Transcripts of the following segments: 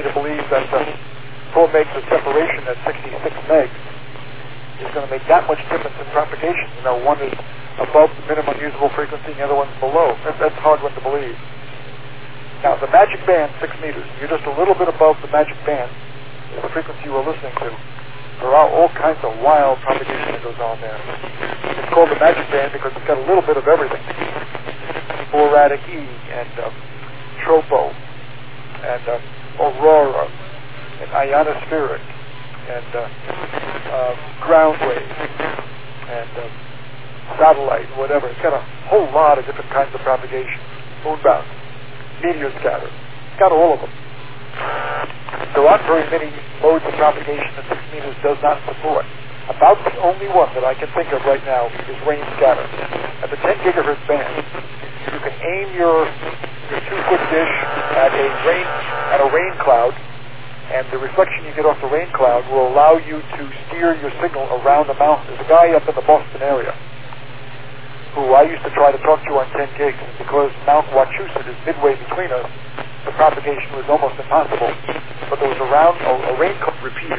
me to believe that 4 megs of separation at 66 megs is going to make that much difference in propagation. You know, one is above the minimum usable frequency and the other one's below. That's a hard one to believe. Now, the magic band, 6 meters, you're just a little bit above the magic band, the frequency you were listening to. There are all kinds of wild propagation that goes on there. It's called the magic band because it's got a little bit of everything. Sporadic E and tropo and aurora and ionospheric and ground wave and satellite, whatever. It's got a whole lot of different kinds of propagation. Moonbound, meteor scatter. It's got all of them. There aren't very many modes of propagation that 6 meters does not support. About the only one that I can think of right now is rain scatter. At the 10 gigahertz band, you can aim your 2-foot dish at a rain cloud, and the reflection you get off the rain cloud will allow you to steer your signal around the mountain. There's a guy up in the Boston area who I used to try to talk to on 10 gigs, and because Mount Wachusett is midway between us, the propagation was almost impossible. But there was a rain cloud repeater.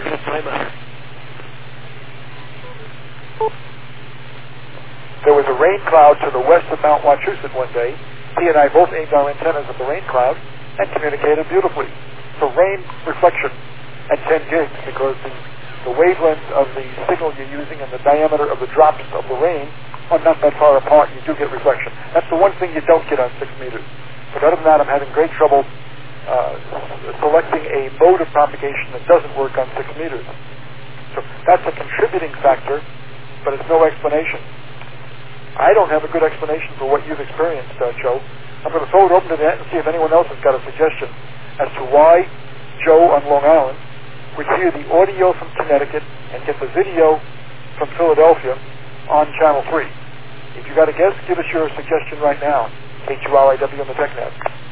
There was a rain cloud to the west of Mount Wachusett one day. He and I both aimed our antennas at the rain cloud and communicated beautifully. So rain reflection at 10 gigs, because the wavelength of the signal you're using and the diameter of the drops of the rain are not that far apart, you do get reflection. That's the one thing you don't get on 6 meters. But other than that, I'm having great trouble selecting a mode of propagation that doesn't work on 6 meters. So that's a contributing factor, but it's no explanation. I don't have a good explanation for what you've experienced, Joe. I'm going to throw it open to the net and see if anyone else has got a suggestion as to why Joe on Long Island would hear the audio from Connecticut and get the video from Philadelphia on Channel 3. If you got a guess, give us your suggestion right now. KQRIW on the TechNet.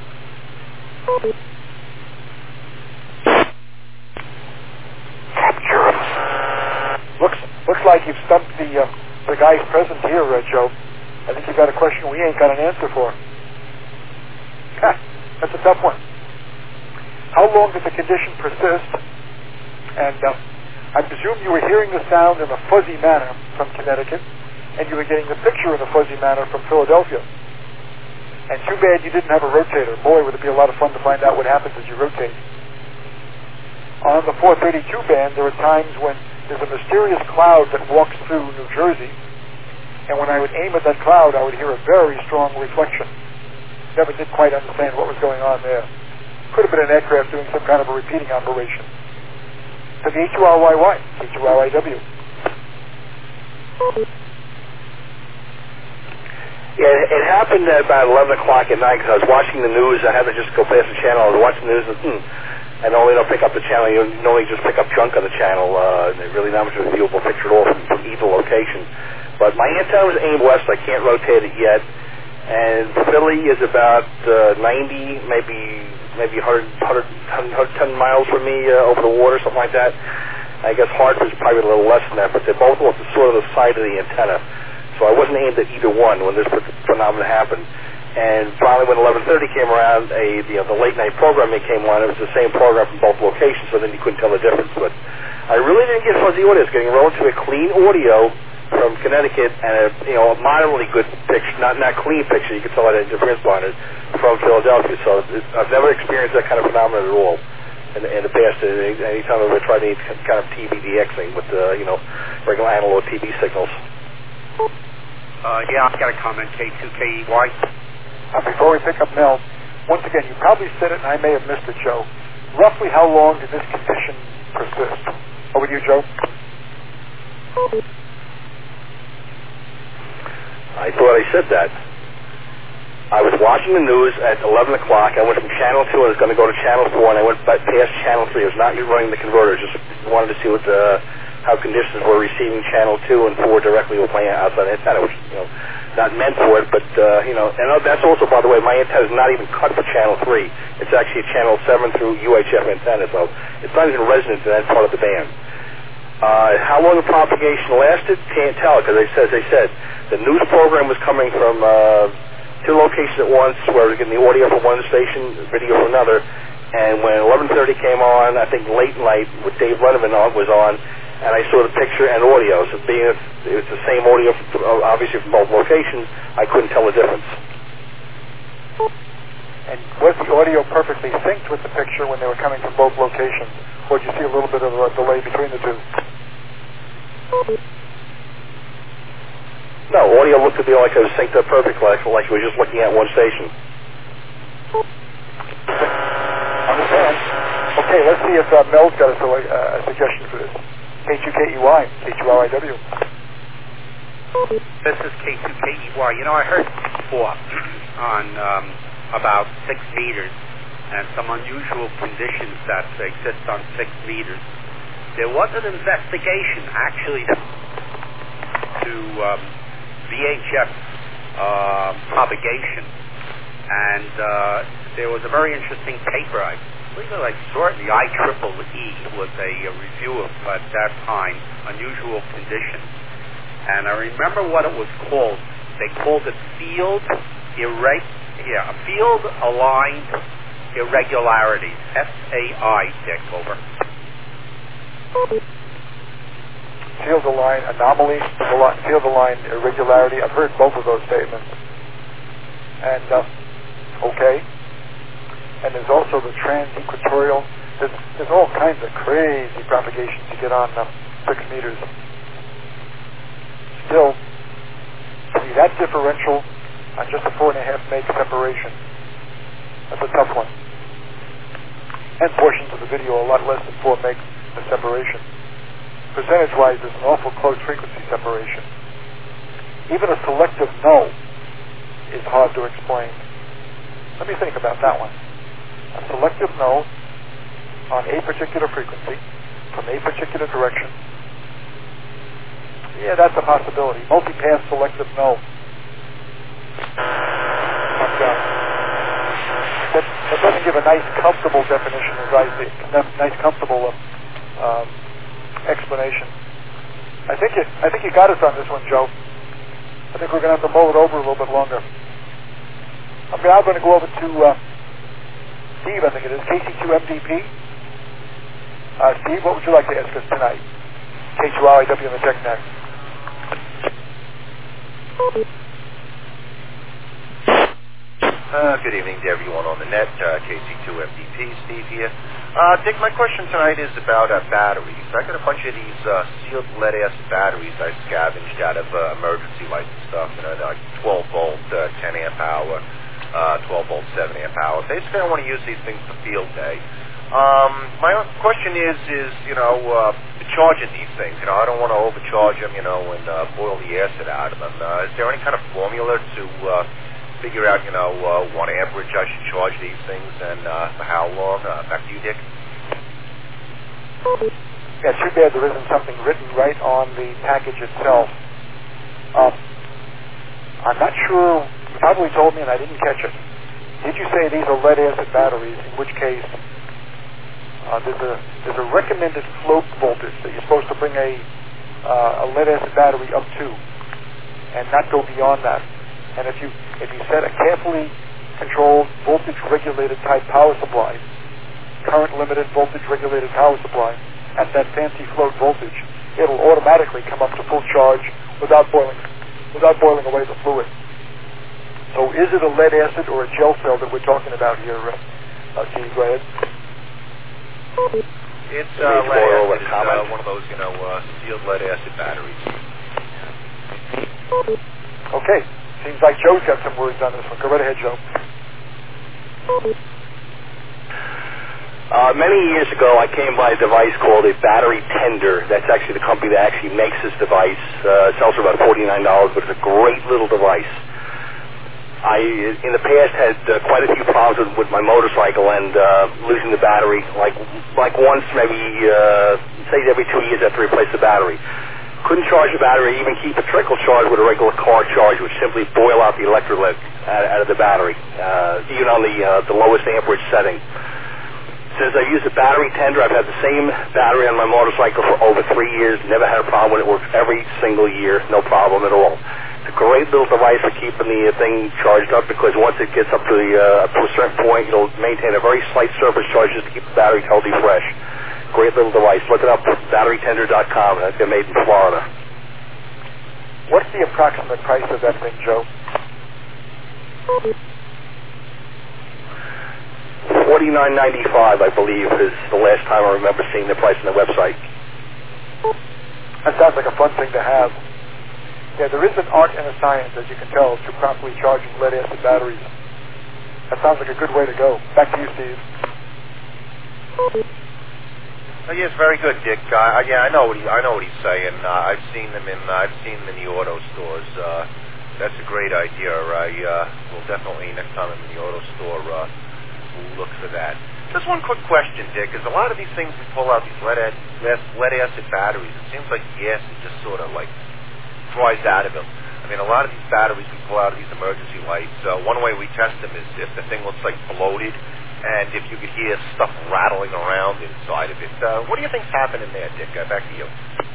Capture us. Looks like you've stumped the guys present here, Joe. I think you've got a question we ain't got an answer for. That's a tough one. How long does the condition persist? And I presume you were hearing the sound in a fuzzy manner from Connecticut, and you were getting the picture in a fuzzy manner from Philadelphia. And too bad you didn't have a rotator. Boy, would it be a lot of fun to find out what happens as you rotate. On the 432 band, there are times when there's a mysterious cloud that walks through New Jersey, and when I would aim at that cloud, I would hear a very strong reflection. Never did quite understand what was going on there. Could have been an aircraft doing some kind of a repeating operation. WHURYY, KQRIW. Yeah, it happened at about 11 o'clock at night because I was watching the news. I had to just go past the channel. I was watching the news and normally don't pick up the channel. You normally just pick up junk on the channel. There's really not much of a viewable picture at all from either location. But my antenna was aimed west. I can't rotate it yet. And Philly is about 90, maybe 110 miles from me over the water, something like that. I guess Hartford's probably a little less than that, but they're both off the sort of the side of the antenna. So I wasn't aimed at either one when this phenomenon happened. And finally, when 11:30 came around, the late night programming came on. It was the same program from both locations, so then you couldn't tell the difference. But I really didn't get fuzzy audio. I was getting relatively clean audio from Connecticut and a moderately good picture, not clean picture. You could tell I had a difference on it from Philadelphia. So I've never experienced that kind of phenomenon at all in the past. Anytime I've ever tried any kind of TVDXing with regular analog TV signals. Yeah, I've got a comment, K2KEY. Before we pick up Mel, once again, you probably said it and I may have missed it, Joe. Roughly how long did this condition persist? Over to you, Joe. I thought I said that. I was watching the news at 11 o'clock. I went from Channel 2 and I was going to go to Channel 4, and I went past Channel 3. I was not running the converter. Just wanted to see how conditions were receiving Channel 2 and 4 directly with my outside antenna, which, not meant for it, but, and that's also, by the way, my antenna is not even cut for Channel 3. It's actually a Channel 7 through UHF antenna, so it's not even resonant in that part of the band. How long the propagation lasted, can't tell, because as I said, the news program was coming from 2 locations at once, where I was getting the audio from one station, video from another, And when 11:30 came on, I think late night with Dave Lenneman was on, and I saw the picture and audio. So being it was the same audio, obviously from both locations, I couldn't tell the difference. And was the audio perfectly synced with the picture when they were coming from both locations, or did you see a little bit of a delay between the two? No, audio looked to be like it was synced up perfectly, like you were just looking at one station. Understand. Okay, let's see if Mel's got a suggestion for this. K2KEY, K2RIW. This is K2KEY. You know, I heard before on about 6 meters and some unusual conditions that exist on 6 meters. There was an investigation, actually, to VHF propagation, and there was a very interesting paper. I believe I saw it in the IEEE was a review of, at that time, unusual conditions. And I remember what it was called. They called it field aligned irregularities. FAI, Dick, over. Field aligned anomaly, field aligned irregularity. I've heard both of those statements. And okay. And there's also the trans-equatorial. There's all kinds of crazy propagations to get on 6 meters. Still, to be that differential on just a 4.5 meg separation, that's a tough one. And portions of the video are a lot less than 4 meg of separation. Percentage-wise, there's an awful close frequency separation. Even a selective no is hard to explain. Let me think about that one. A selective no on a particular frequency from a particular direction. Yeah, that's a possibility. Multipath selective no. But that doesn't give a nice, comfortable definition, as I see. Nice, comfortable explanation. I think you got us on this one, Joe. I think we're going to have to mull it over a little bit longer. I'm now going to go over to Steve, I think it is, KC2MDP. Steve, what would you like to ask us tonight? K2RIW on the TechNet. Good evening to everyone on the net. KC2MDP, Steve here. Dick, my question tonight is about batteries. I got a bunch of these sealed lead-acid batteries I scavenged out of emergency lights and stuff. You know, like 12-volt, 10-amp-hour, 12-volt, 7-amp-hour. Basically, I want to use these things for field day. My question is charging these things. You know, I don't want to overcharge them, and boil the acid out of them. Is there any kind of formula to figure out, what amperage I should charge these things and for how long? Back to you, Dick. Yeah, too bad there isn't something written right on the package itself. I'm not sure. You probably told me and I didn't catch it. Did you say these are lead-acid batteries, in which case there's a recommended float voltage that you're supposed to bring a lead-acid battery up to and not go beyond that. And if you set a carefully controlled voltage-regulated type power supply, current-limited voltage-regulated power supply, at that fancy float voltage, it'll automatically come up to full charge without boiling away the fluid. So is it a lead acid or a gel cell that we're talking about here, Steve? Go ahead. It's lead acid. It's one of those, sealed lead acid batteries. Okay. Seems like Joe's got some words on this one. Go right ahead, Joe. Many years ago, I came by a device called a battery tender. That's actually the company that actually makes this device. It sells for about $49, but it's a great little device. I, in the past, had quite a few problems with my motorcycle and losing the battery. Like once, maybe say every 2 years, I have to replace the battery. Couldn't charge the battery, even keep a trickle charge with a regular car charge, which simply boil out the electrolyte out of the battery, even on the lowest amperage setting. Since I used a battery tender, I've had the same battery on my motorcycle for over 3 years. Never had a problem with it. Works every single year, no problem at all. It's a great little device for keeping the thing charged up, because once it gets up to a certain point, it'll maintain a very slight surface charge just to keep the battery healthy fresh. Great little device. Look it up, batterytender.com. They're made in Florida. What's the approximate price of that thing, Joe? $49.95, I believe, is the last time I remember seeing the price on the website. That sounds like a fun thing to have. Yeah, there is an art and a science, as you can tell, to properly charging lead-acid batteries. That sounds like a good way to go. Back to you, Steve. Yes, very good, Dick. Yeah, I know what he's saying. I've seen them in the auto stores. That's a great idea. I will definitely, next time I'm in the auto store, look for that. Just one quick question, Dick. Is a lot of these things we pull out, these lead-acid batteries, it seems like gas is just sort of like dries out of them. I mean, a lot of these batteries we pull out of these emergency lights, one way we test them is if the thing looks like bloated, and if you could hear stuff rattling around inside of it. What do you think's happening there, Dick? Back to you.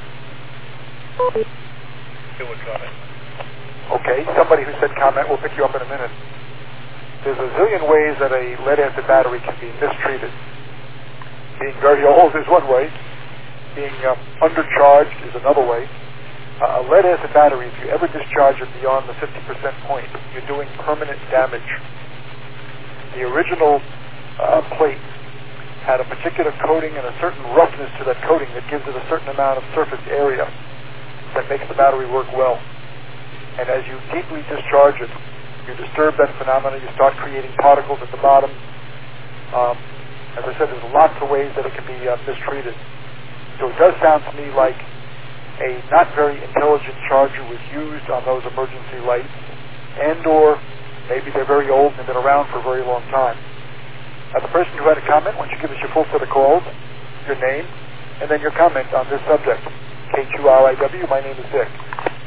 Okay, somebody who said comment, we'll pick you up in a minute. There's a zillion ways that a lead-acid battery can be mistreated. Being very old is one way. Being undercharged is another way. A lead-acid battery, if you ever discharge it beyond the 50% point, you're doing permanent damage. The original plate had a particular coating and a certain roughness to that coating that gives it a certain amount of surface area that makes the battery work well. And as you deeply discharge it, you disturb that phenomena, you start creating particles at the bottom. As I said, there's lots of ways that it can be mistreated. So it does sound to me like a not very intelligent charger was used on those emergency lights, and or maybe they're very old and have been around for a very long time. Now, the person who had a comment, why don't you give us your full set of calls, your name, and then your comment on this subject. K2RIW, my name is Dick.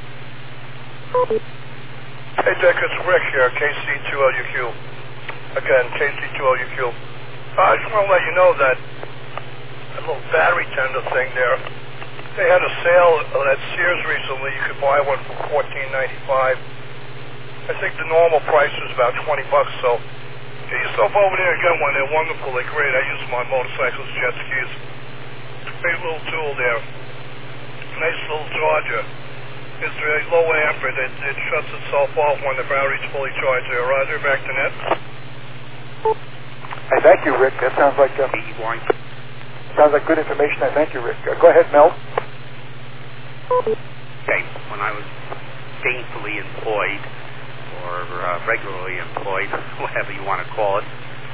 Hey Dick, it's Rick here, KC2LUQ. Again, KC2LUQ. I just want to let you know that little battery tender thing there, they had a sale at Sears recently. You could buy one for $14.95. I think the normal price is about $20, so get yourself over there and get one. They're wonderful, they're great. I use them on motorcycles, jet skis. Great little tool there. Nice little charger. It's very low ampere. It shuts itself off when the battery's fully charged there. Roger, back to net. Hey, thank you, Rick. That sounds like good information. I thank you, Rick. Go ahead, Mel. Okay, when I was gainfully employed, or regularly employed, whatever you want to call it,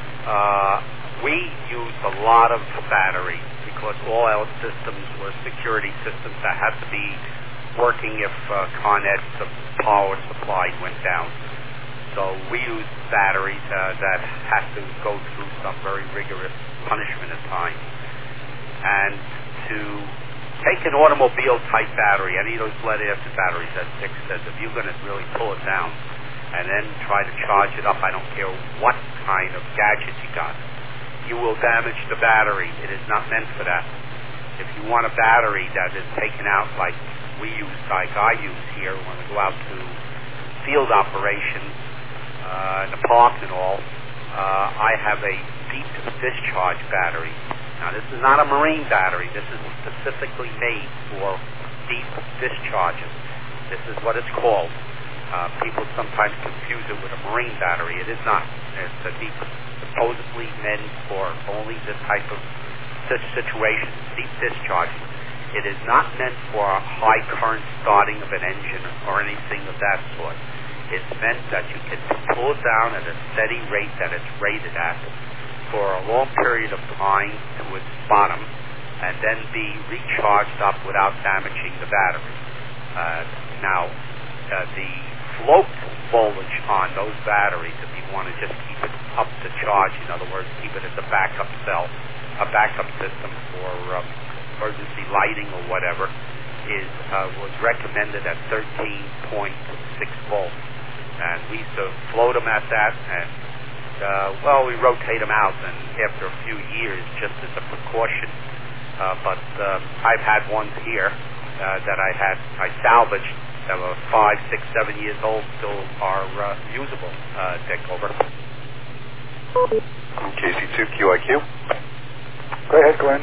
we used a lot of battery because all our systems were security systems that had to be working if Con Ed's power supply went down. So we used batteries that had to go through some very rigorous punishment at times. And to take an automobile-type battery, any of those lead-acid batteries, as Dick says, if you're going to really pull it down and then try to charge it up, I don't care what kind of gadget you got, you will damage the battery. It is not meant for that. If you want a battery that is taken out like we use, like I use here when we go out to field operations in the park and all, I have a deep discharge battery. Now, this is not a marine battery. This is specifically made for deep discharges. This is what it's called. People sometimes confuse it with a marine battery. It is not. It's a deep, supposedly meant for only this type of situation, deep discharging. It is not meant for a high current starting of an engine or anything of that sort. It's meant that you can pull it down at a steady rate that it's rated at for a long period of time to its bottom, and then be recharged up without damaging the battery. Now, the float voltage on those batteries, if you want to just keep it up to charge, in other words, keep it as a backup cell, a backup system for emergency lighting or whatever, was recommended at 13.6 volts. And we used to float them at that, and we rotate them out, and after a few years, just as a precaution. But I've had ones here that I salvaged that are 5, 6, 7 years old still are usable. Dick, over. KC2QIQ. Go ahead, Glenn.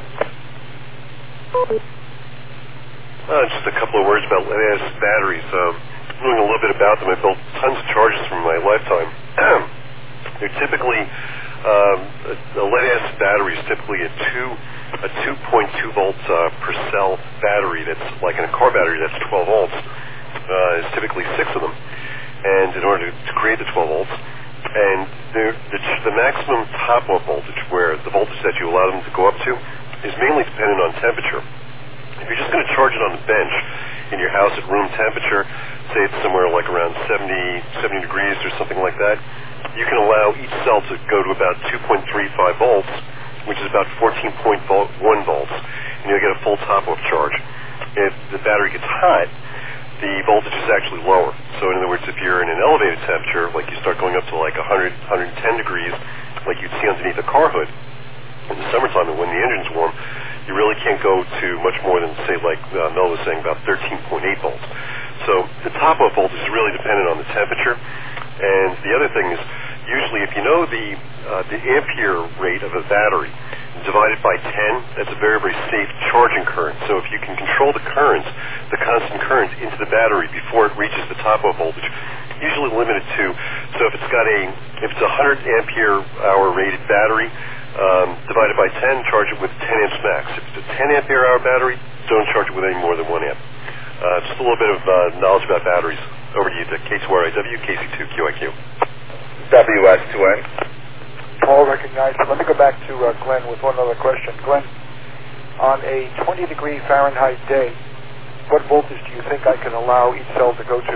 Just a couple of words about lead-acid batteries. Knowing a little bit about them, I built tons of chargers from my lifetime. They're typically, a lead-acid battery is typically a 2.2 volts per cell battery. That's like in a car battery, that's 12 volts. There's typically 6 of them. And in order to create the 12 volts, and the maximum top-off voltage, where the voltage that you allow them to go up to, is mainly dependent on temperature. If you're just going to charge it on the bench in your house at room temperature, say it's somewhere like around 70 degrees or something like that, you can allow each cell to go to about 2.35 volts, which is about 14.1 volts, and you'll get a full top-off charge. If the battery gets hot, the voltage is actually lower. So in other words, if you're in an elevated temperature, like you start going up to like 100, 110 degrees, like you'd see underneath a car hood in the summertime, and when the engine's warm, you really can't go to much more than, say, like Mel was saying, about 13.8 volts. So the top-off voltage is really dependent on the temperature. And the other thing is, usually if you know the ampere rate of a battery divided by 10, that's a very, very safe charging current. So if you can control the current, the constant current into the battery before it reaches the top-off voltage, usually limited to, so if it's a 100 ampere hour rated battery, divided by 10, charge it with 10 amps max. If it's a 10 ampere hour battery, don't charge it with any more than 1 amp. Just a little bit of knowledge about batteries. Over to you, Dick. K2RIW, KC2QIQ. WS2N. Paul recognized. Let me go back to Glenn with one other question. Glenn, on a 20-degree Fahrenheit day, what voltage do you think I can allow each cell to go to?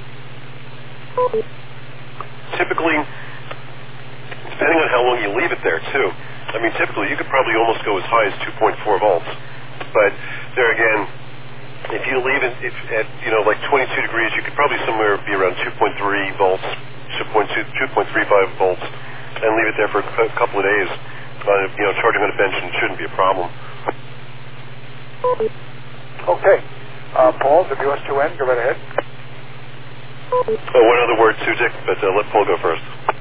Typically, depending on how long you leave it there, too. I mean, typically, you could probably almost go as high as 2.4 volts. But there again, if you leave it at, like 22 degrees, you could probably somewhere be around 2.3 volts, 2.35 volts, and leave it there for a couple of days. Charging on a bench shouldn't be a problem. Okay. Paul, WS2N, go right ahead. One other word too, Dick, but let Paul go first.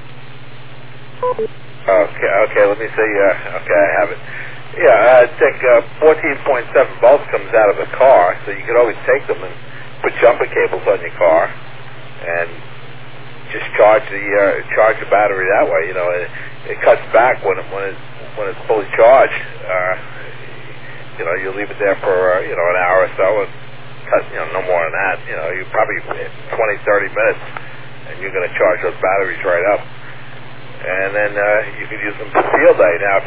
Okay, let me see. Okay, I have it. Yeah, Dick, 14.7 volts comes out of a car, so you could always take them and put jumper cables on your car and just charge the battery that way. It cuts back when it's fully charged. You leave it there for an hour or so, and cut no more than that. You probably 20-30 minutes, and you're going to charge those batteries right up. And then you can use them for field day. Now,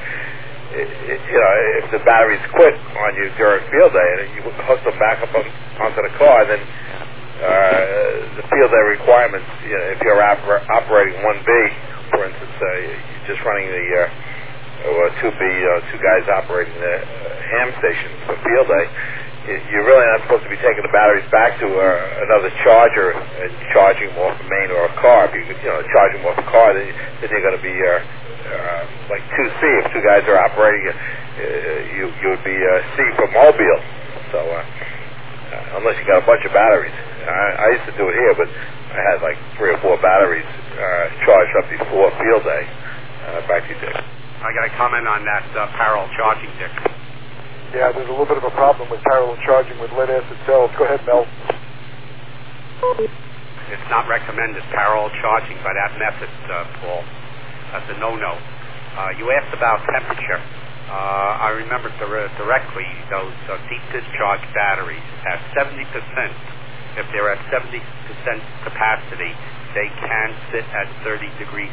if the batteries quit on you during field day, and you hook them back up onto the car, then the field day requirements, if you're operating 1B, for instance, you're just running the 2B, two guys operating the ham station for field day, you're really not supposed to be taking the batteries back to another charger and charging them off a main or a car. If you charge them off a car, then you're going to be like 2C. If two guys are operating, you would be C for mobile. So unless you got a bunch of batteries. I used to do it here, but I had like 3 or 4 batteries charged up before field day. Back to you, Dick. I got a comment on that parallel charging, Dick. Yeah, there's a little bit of a problem with parallel charging with lead-acid cells. Go ahead, Mel. It's not recommended, parallel charging by that method, Paul. That's a no-no. You asked about temperature. I remember directly those deep discharge batteries at 70%. If they're at 70% capacity, they can sit at 30 degrees,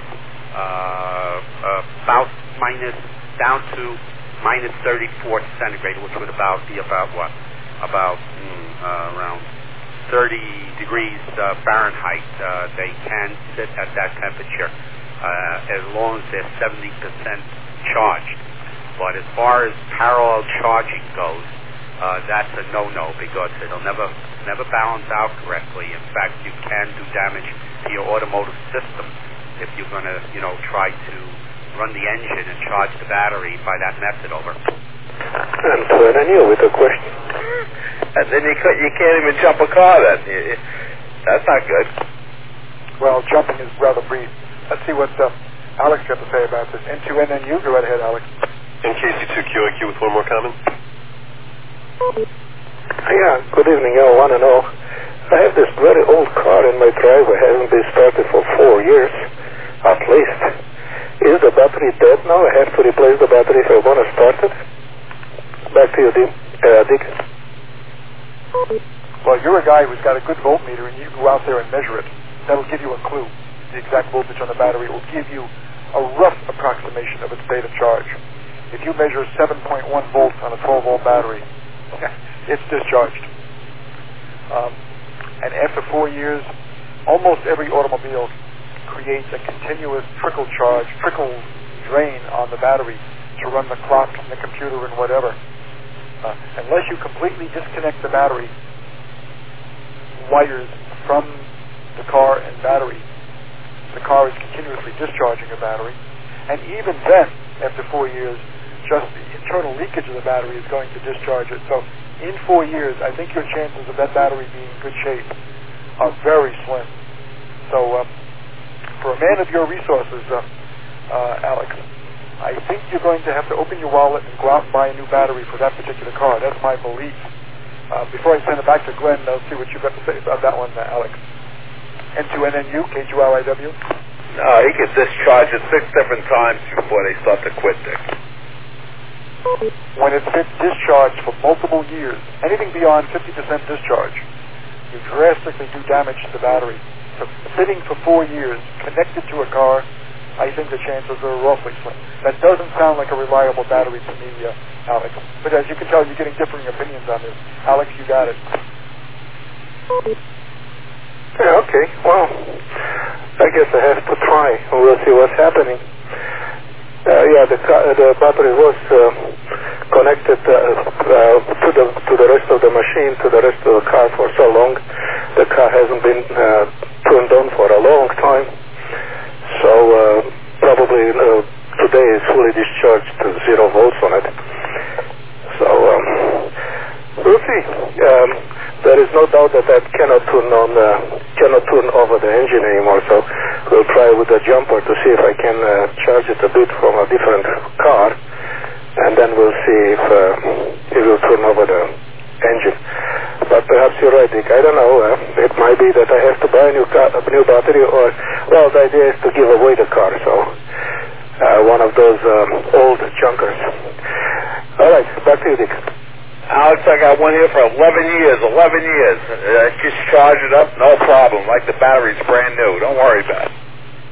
about down to minus 34 centigrade, which would be about what? Around 30 degrees Fahrenheit. They can sit at that temperature as long as they're 70% charged. But as far as parallel charging goes, that's a no-no because it'll never balance out correctly. In fact, you can do damage to your automotive system if you're going to, try to run the engine and charge the battery by that method. Over. And Anil with a question. And then you can't even jump a car then. That's not good. Well, jumping is rather brief. Let's see what Alex got to say about this. N2NNU, go right ahead, Alex. And KC2QIQ with one more comment. Yeah, good evening. I want to know, I have this very old car in my driveway, hasn't been started for 4 years, at least. Is the battery dead now? I have to replace the battery if I want to start it? Back to you, Dick. Well, you're a guy who's got a good voltmeter, and you go out there and measure it. That'll give you a clue. The exact voltage on the battery will give you a rough approximation of its state of charge. If you measure 7.1 volts on a 12-volt battery, it's discharged. And after 4 years, almost every automobile creates a continuous trickle drain on the battery to run the clock and the computer and whatever. Unless you completely disconnect the battery wires from the car and battery, the car is continuously discharging a battery. And even then, after 4 years, just the internal leakage of the battery is going to discharge it. So in 4 years, I think your chances of that battery being in good shape are very slim. So for a man of your resources, Alex, I think you're going to have to open your wallet and go out and buy a new battery for that particular car. That's my belief. Before I send it back to Glenn, I'll see what you've got to say about that one, Alex. N2NNU, K2LIW. No, he can discharge it 6 different times before they start to quit, Dick. When it's been discharged for multiple years, anything beyond 50% discharge, you drastically do damage to the battery. So sitting for 4 years, connected to a car, I think the chances are awfully slim. That doesn't sound like a reliable battery to me, Alex. But as you can tell, you're getting differing opinions on this. Alex, you got it. Yeah, okay. Well, I guess I have to try, and we'll see what's happening. The battery was connected to the rest of the machine, to the rest of the car for so long. The car hasn't been turned on for a long time. So probably today it's fully discharged to 0 volts on it. So we'll see. There is no doubt that cannot turn over the engine anymore. So we'll try with the jumper to see if I can charge it a bit from a different car, and then we'll see if it will turn over the engine. But perhaps you're right, Dick. I don't know. It might be that I have to buy a new battery, or, well, the idea is to give away the car, so one of those old junkers. All right, back to you, Dick. Alex, I got one here for 11 years. 11 years. Just charge it up, no problem. Like the battery's brand new. Don't worry about it.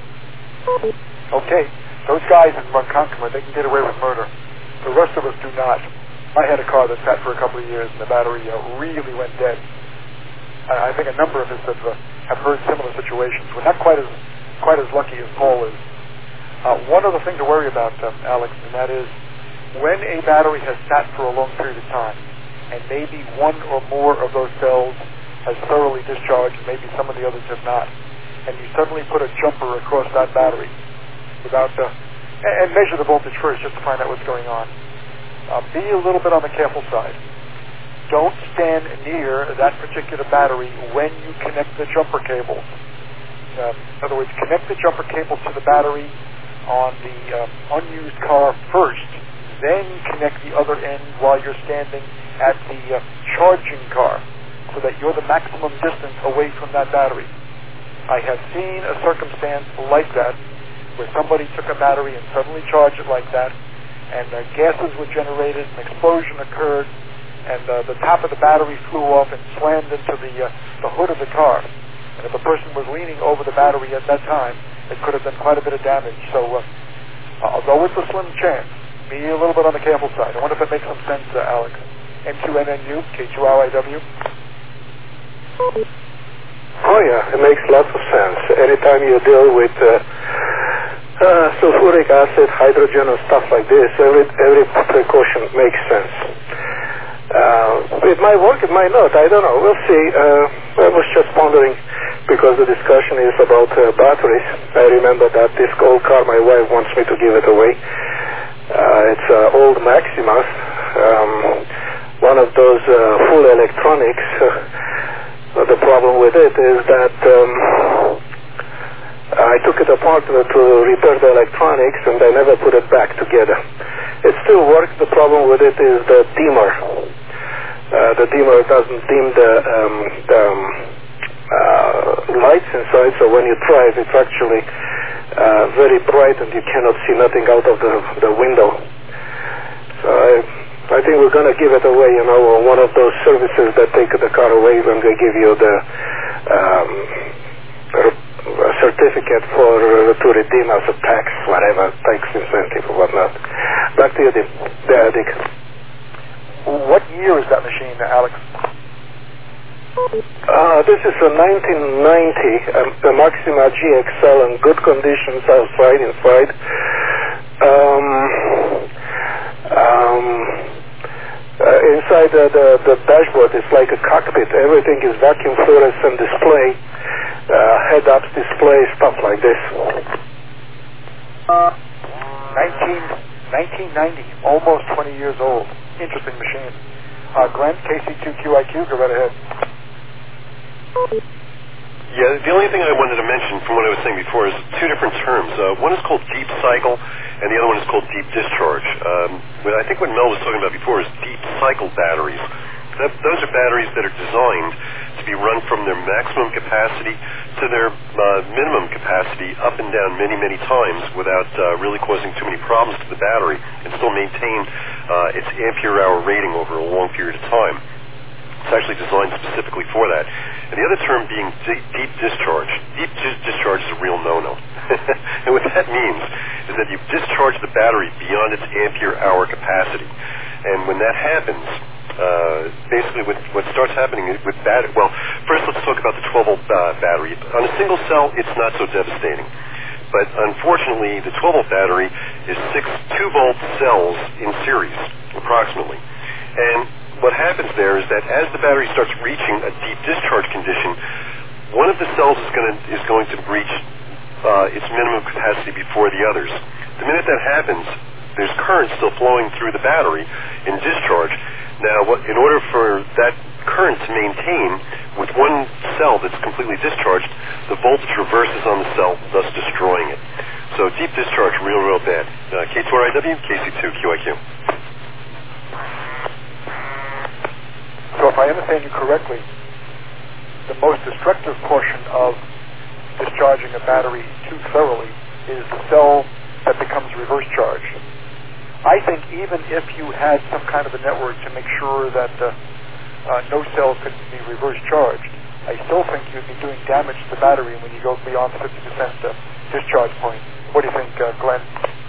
Okay. Those guys in Ronkonkoma, they can get away with murder. The rest of us do not. I had a car that sat for a couple of years, and the battery really went dead. I think a number of us have heard similar situations. We're not quite as lucky as Paul is. One other thing to worry about, Alex, and that is when a battery has sat for a long period of time, and maybe one or more of those cells has thoroughly discharged, and maybe some of the others have not, and you suddenly put a jumper across that battery without and measure the voltage first just to find out what's going on. Be a little bit on the careful side. Don't stand near that particular battery when you connect the jumper cables. In other words, connect the jumper cables to the battery on the unused car first, then connect the other end while you're standing at the charging car so that you're the maximum distance away from that battery. I have seen a circumstance like that where somebody took a battery and suddenly charged it like that, and gases were generated, an explosion occurred, and the top of the battery flew off and slammed into the hood of the car. And if a person was leaning over the battery at that time, it could have done quite a bit of damage. So although it's a slim chance, be a little bit on the careful side. I wonder if it makes some sense, Alex. N2NNU, K2LIW. Oh yeah, it makes lots of sense. Anytime you deal with sulfuric acid, hydrogen, and stuff like this, every precaution makes sense. It might work, it might not. I don't know. We'll see. I was just pondering because the discussion is about batteries. I remember that this old car, my wife wants me to give it away. It's old Maximus. one of those full electronics. The problem with it is that I took it apart to repair the electronics, and I never put it back together. It still works. The problem with it is the dimmer. The dimmer doesn't dim the lights inside, so when you drive, it's actually very bright, and you cannot see nothing out of the window. So I think we're going to give it away, on one of those services that take the car away when they give you the certificate to redeem as a tax, whatever, tax incentive or whatnot. Back to you, Dick. What year is that machine, Alex? This is a 1990 a Maxima GXL in good conditions outside, inside. Inside the dashboard is like a cockpit. Everything is vacuum fluorescent display, head-up display, stuff like this. 1990, almost 20 years old. Interesting machine. Glenn, KC2QIQ, go right ahead. Yeah, the only thing I wanted to mention from what I was saying before is two different terms. One is called deep cycle, and the other one is called deep discharge. I think what Mel was talking about before is deep cycle batteries. Those are batteries that are designed to be run from their maximum capacity to their minimum capacity up and down many, many times without really causing too many problems to the battery and still maintain its ampere hour rating over a long period of time. It's actually designed specifically for that. And the other term being deep discharge. Deep discharge is a real no-no. And what that means is that you've discharged the battery beyond its ampere hour capacity. And when that happens, basically what starts happening with battery, well, first let's talk about the 12-volt battery. On a single cell, it's not so devastating. But unfortunately, the 12-volt battery is 6 2-volt cells in series, approximately. And what happens there is that as the battery starts reaching a deep discharge condition, one of the cells is going to reach its minimum capacity before the others. The minute that happens, there's current still flowing through the battery in discharge. Now, in order for that current to maintain with one cell that's completely discharged, the voltage reverses on the cell, thus destroying it. So deep discharge, real bad. K2RIW, KC2QIQ. So if I understand you correctly, the most destructive portion of discharging a battery too thoroughly is the cell that becomes reverse charged. I think even if you had some kind of a network to make sure that no cell could be reverse charged, I still think you'd be doing damage to the battery when you go beyond the 50% discharge point. What do you think, Glenn?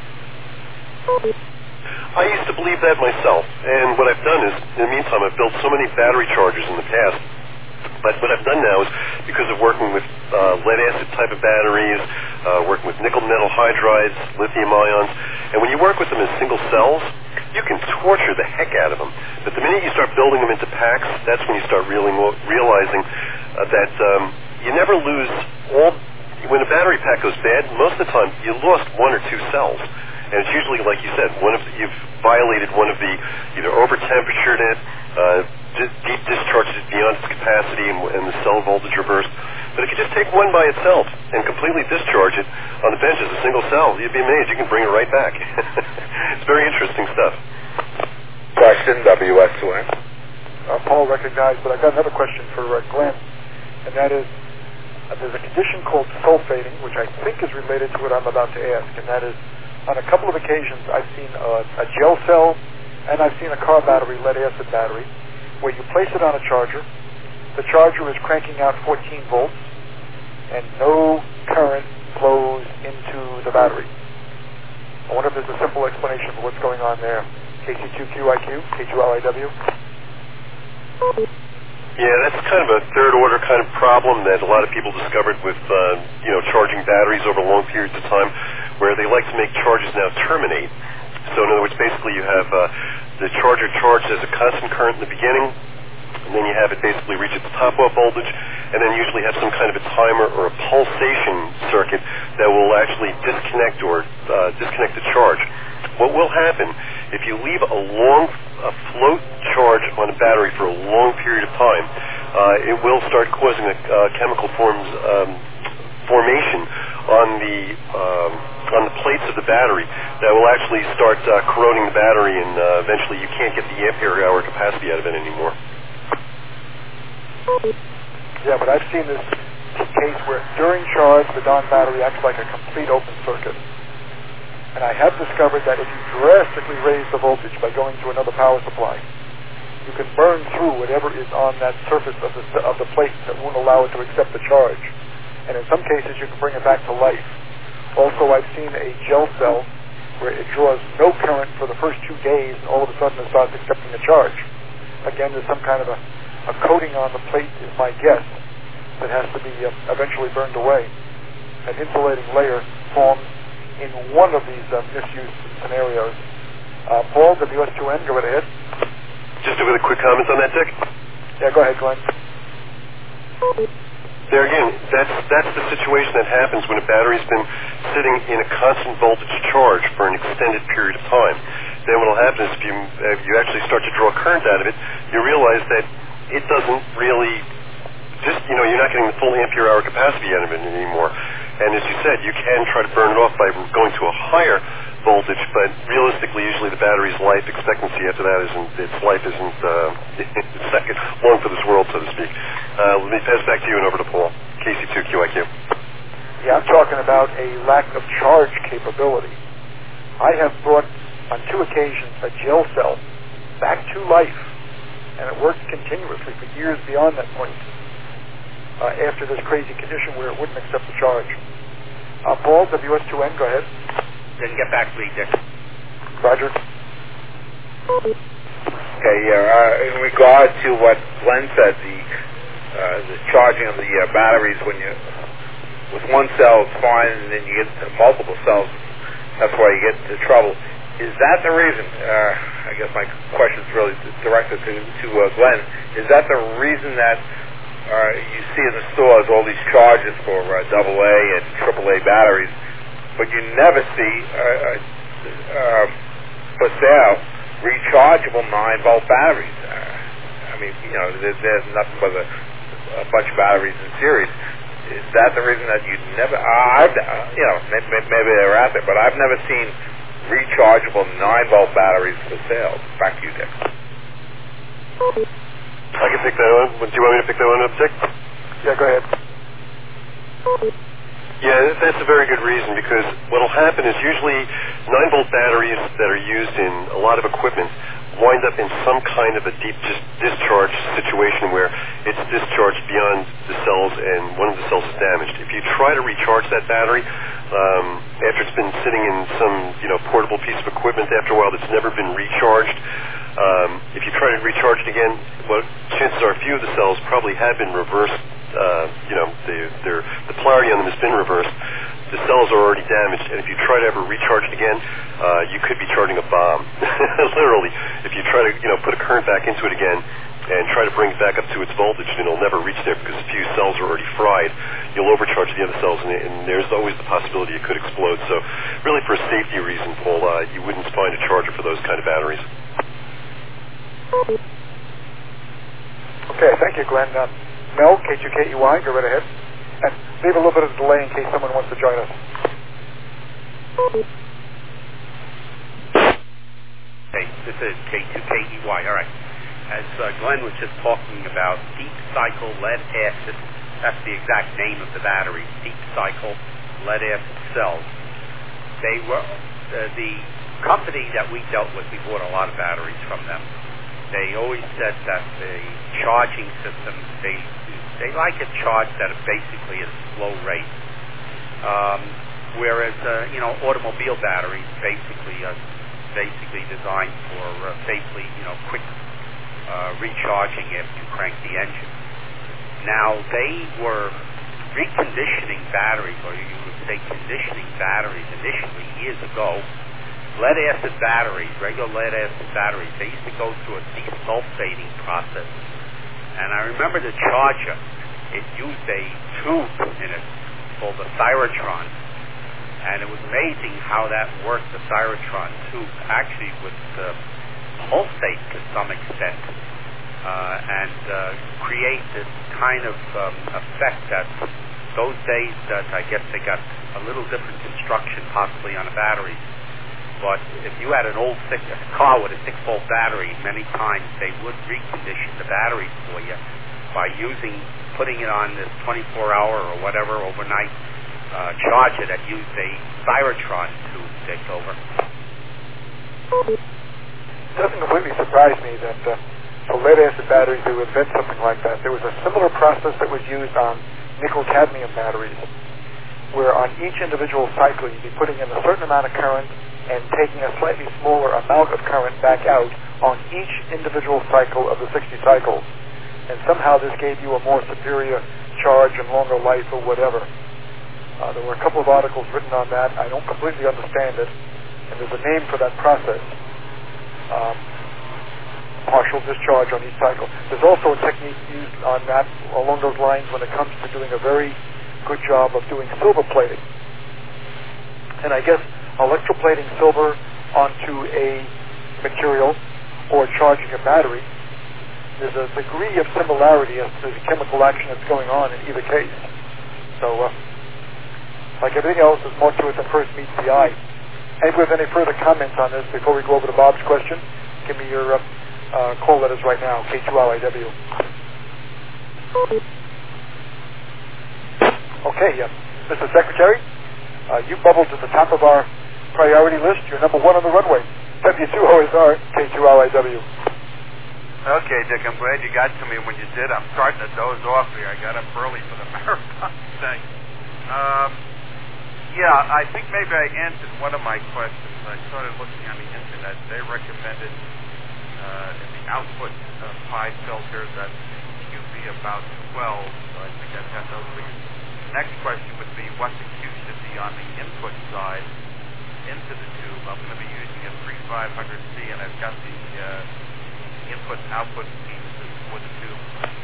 I used to believe that myself, and what I've done is, in the meantime, I've built so many battery chargers in the past, but what I've done now is, because of working with lead-acid type of batteries, working with nickel metal hydrides, lithium ions, and when you work with them as single cells, you can torture the heck out of them. But the minute you start building them into packs, that's when you start realizing that you never lose all. When a battery pack goes bad, most of the time you lost 1 or 2 cells. And it's usually, like you said, you've violated one of the, either over-temperatured it, deep discharged it beyond its capacity, and the cell voltage reversed. But if you just take one by itself and completely discharge it on the bench as a single cell, you'd be amazed. You can bring it right back. It's very interesting stuff. Question, WS2N. Paul recognized, but I've got another question for Glenn, and that is, there's a condition called sulfating, which I think is related to what I'm about to ask, and that is, on a couple of occasions, I've seen a gel cell, and I've seen a car battery, lead-acid battery, where you place it on a charger. The charger is cranking out 14 volts, and no current flows into the battery. I wonder if there's a simple explanation for what's going on there. KC2QIQ, K2LIW. Yeah, that's kind of a third-order kind of problem that a lot of people discovered with, charging batteries over long periods of time, where they like to make charges now terminate. So in other words, basically you have the charger charged as a constant current in the beginning, and then you have it basically reach its top-off voltage, and then usually have some kind of a timer or a pulsation circuit that will actually disconnect the charge. What will happen if you leave a float charge on a causing a chemical formation on the plates of the battery that will actually start corroding the battery, and eventually you can't get the ampere hour capacity out of it anymore. Yeah, but I've seen this case where during charge the Don battery acts like a complete open circuit. And I have discovered that if you drastically raise the voltage by going to another power supply, you can burn through whatever is on that surface of the plate that won't allow it to accept the charge. And in some cases you can bring it back to life. Also, I've seen a gel cell where it draws no current for the first 2 days, and all of a sudden it starts accepting the charge. Again, there's some kind of a coating on the plate, is my guess, that has to be eventually burned away. An insulating layer forms in one of these misuse scenarios. Paul, WS2N, go right ahead. Just a quick comment on that, Dick? Yeah, go ahead, Glenn. There again, that's the situation that happens when a battery's been sitting in a constant voltage charge for an extended period of time. Then what will happen is if you actually start to draw current out of it, you realize that it doesn't really, you're not getting the full ampere hour capacity out of it anymore. And as you said, you can try to burn it off by going to a higher voltage, but realistically, usually the battery's life expectancy after that its life isn't second long for this world, so to speak. Let me pass back to you and over to Paul. KC2QIQ. Yeah, I'm talking about a lack of charge capability. I have brought on 2 occasions a gel cell back to life, and it worked continuously for years beyond that point. After this crazy condition where it wouldn't accept the charge. Paul, WS2N, go ahead. Then get back to me, Dick. Roger. Okay, in regard to what Glenn said, the charging of the batteries with one cell is fine, and then you get to multiple cells, that's why you get into trouble. Is that the reason, I guess my question is really directed to Glenn, is that the reason that you see in the stores all these charges for AA and AAA batteries, but you never see for sale rechargeable 9-volt batteries? I mean, there's nothing but a bunch of batteries in series. Is that the reason that you never? Maybe they're out there, but I've never seen rechargeable 9-volt batteries for sale. Back to you, Dick. I can pick that one. Do you want me to pick that one up, Dick? Yeah, go ahead. Yeah, that's a very good reason, because what will happen is usually 9-volt batteries that are used in a lot of equipment wind up in some kind of a deep discharge situation where it's discharged beyond the cells and one of the cells is damaged. If you try to recharge that battery, after it's been sitting in some portable piece of equipment after a while that's never been recharged, if you try to recharge it again, chances are a few of the cells probably have been reversed. The polarity on them has been reversed. The cells are already damaged, and if you try to ever recharge it again, you could be charging a bomb. Literally, if you try to put a current back into it again and try to bring it back up to its voltage, and it'll never reach there because a few cells are already fried. You'll overcharge the other cells, and there's always the possibility it could explode. So, really, for a safety reason, Paul, you wouldn't find a charger for those kind of batteries. Okay, thank you, Glenn. Mel, K2KEY, go right ahead. And leave a little bit of delay in case someone wants to join us. Okay, this is K2KEY. All right. As Glenn was just talking about deep cycle lead acid, that's the exact name of the battery, deep cycle lead acid cells. They were the company that we dealt with. We bought a lot of batteries from them. They always said that the charging system, they like it charged at basically a slow rate. Whereas automobile batteries basically designed for safely quick recharging after you crank the engine. Now they were reconditioning batteries, or you would say conditioning batteries initially years ago. Lead acid batteries, regular lead acid batteries, they used to go through a desulfating process. And I remember the charger, it used a tube in it called the Thyratron. And it was amazing how that worked. The Thyratron tube actually would pulsate to some extent. and create this kind of effect that those days that I guess they got a little different construction possibly on a battery. But if you had an old car with a 6-volt battery, many times they would recondition the battery for you by putting it on this 24-hour or whatever overnight charger that used a Thyratron tube take over. It doesn't completely surprise me that for lead-acid batteries they would invent something like that. There was a similar process that was used on nickel-cadmium batteries, where on each individual cycle you'd be putting in a certain amount of current and taking a slightly smaller amount of current back out on each individual cycle of the 60 cycles. And somehow this gave you a more superior charge and longer life or whatever. There were a couple of articles written on that. I don't completely understand it. And there's a name for that process. Partial discharge on each cycle. There's also a technique used on that along those lines when it comes to doing a very good job of doing silver plating. And I guess electroplating silver onto a material or charging a battery, there's a degree of similarity as to the chemical action that's going on in either case. So, like everything else, there's more to it than first meets the eye. Anybody with any further comments on this before we go over to Bob's question? Give me your call letters right now, K2LIW. Okay, Mr. Secretary, you bubbled to the top of our priority list. You're number 1 on the runway. W2OSR, K2LIW. Okay, Dick, I'm glad you got to me when you did. I'm starting to doze off here. I got up early for the marathon thing. Yeah, I think maybe I answered one of my questions. I started looking on the internet. They recommended in the output pi filter that the Q be about 12. So I think I've got those figures. Next question would be what the Q should be on the input side into the tube. I'm going to be using a 3500C, and I've got the input-output pieces for the tube.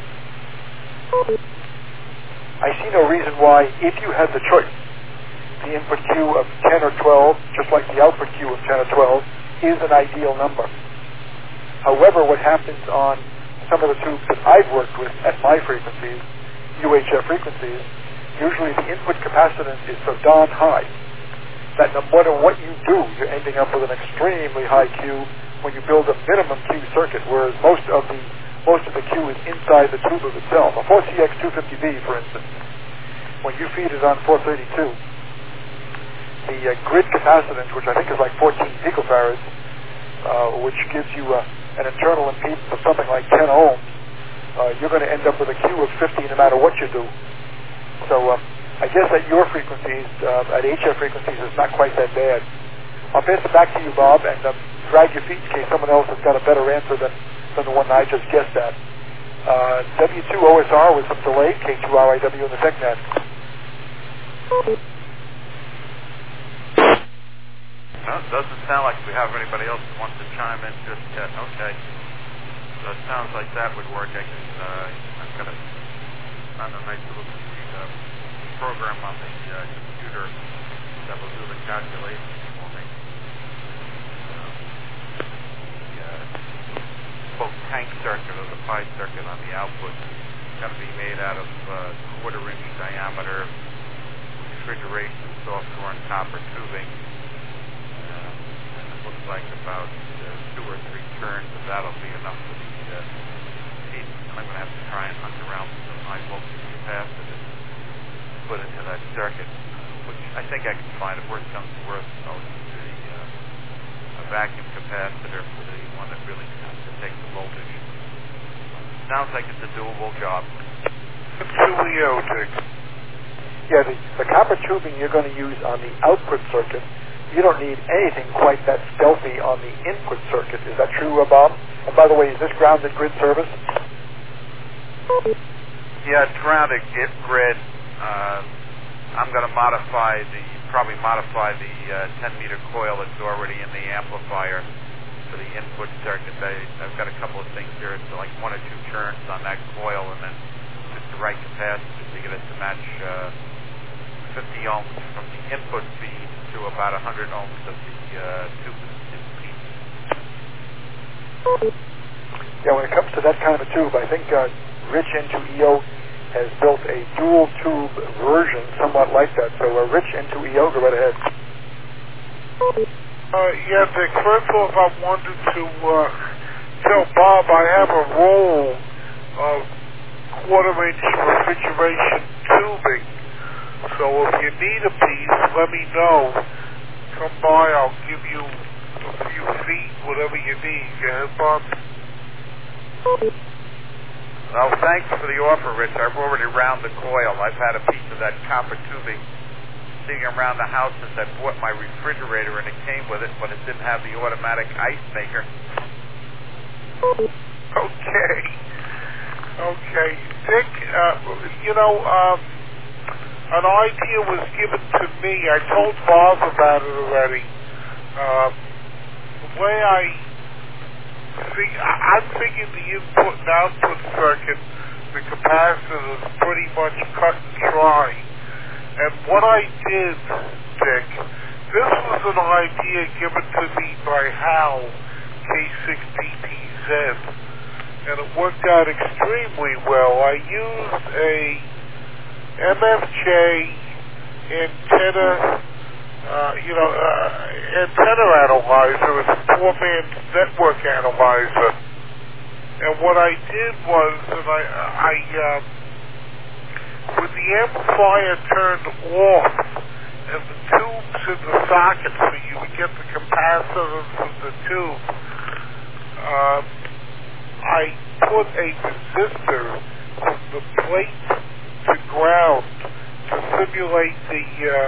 I see no reason why, if you had the choice, the input Q of 10 or 12, just like the output Q of 10 or 12, is an ideal number. However, what happens on some of the tubes that I've worked with at my frequencies, UHF frequencies, usually the input capacitance is so darn high that no matter what you do, you're ending up with an extremely high Q when you build a minimum Q circuit, whereas most of the Q is inside the tube of itself. A 4CX250B, for instance, when you feed it on 432, the grid capacitance, which I think is like 14 picofarads, which gives you an internal impedance of something like 10 ohms, you're going to end up with a Q of 50 no matter what you do. So I guess at your frequencies, at HF frequencies, it's not quite that bad. I'll pass it back to you, Bob, and drag your feet in case someone else has got a better answer than the one I just guessed at. W2OSR with some delay, K2RIW in the TechNet. Well, it doesn't sound like we have anybody else who wants to chime in just yet. Okay. So it sounds like that would work. I'm going to run a nice little program on the computer that will do the calculations for me. The tank circuit or the pi circuit on the output is going to be made out of quarter-inch diameter refrigeration software and copper tubing. And it looks like about 2 or 3 turns, and that'll be enough for the heat. And I'm going to have to try and hunt around some high voltage capacitors to put into that circuit, which I think I can find. If worse comes to worse, I'll use a vacuum capacitor for the one that really has to take the voltage. Sounds like it's a doable job. Yeah, the copper tubing you're going to use on the output circuit, you don't need anything quite that stealthy on the input circuit. Is that true, Bob? And by the way, is this grounded grid service? Yeah, it's grounded grid. I'm going to probably modify the 10-meter coil that's already in the amplifier for the input circuit. I've got a couple of things here. It's like 1 or 2 turns on that coil, and then just the right capacitors to get it to match 50 ohms from the input feed to about 100 ohms of the tube impedance. Yeah, when it comes to that kind of a tube, I think Rich N2EO has built a dual tube version somewhat like that. So Rich N2EO, go right ahead. Yeah, Dick, first off, I wanted to tell Bob I have a roll of quarter-inch refrigeration tubing. So if you need a piece, let me know. Come by, I'll give you a few feet, whatever you need. Go ahead, Bob. Well, thanks for the offer, Rich. I've already round the coil. I've had a piece of that copper tubing sitting around the house since I bought my refrigerator, and it came with it, but it didn't have the automatic ice maker. Okay. Dick, an idea was given to me. I told Bob about it already. The way I'm thinking the input and output circuit, the capacitor is pretty much cut and dry. And what I did, Dick, this was an idea given to me by Hal, K6DPZ, and it worked out extremely well. I used a MFJ antenna analyzer, it's a 4-band network analyzer. And what I did was, with the amplifier turned off and the tubes in the socket, so you would get the capacitance of the tube, I put a resistor from the plate to ground to simulate the